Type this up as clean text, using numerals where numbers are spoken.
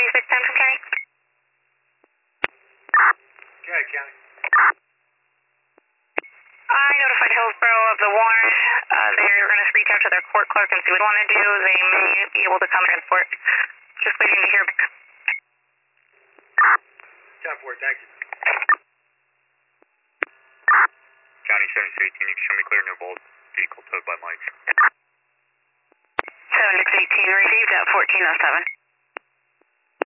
3610 from County. Okay, County. I notified Hillsborough of the warrant. They're going to reach out to their court clerk and see what they want to do. They may be able to come and report. Just waiting to hear back. 10-4, thank you. County 7618, you can show me clear, no bolt. Vehicle towed by Mike. 7618 received at 1407.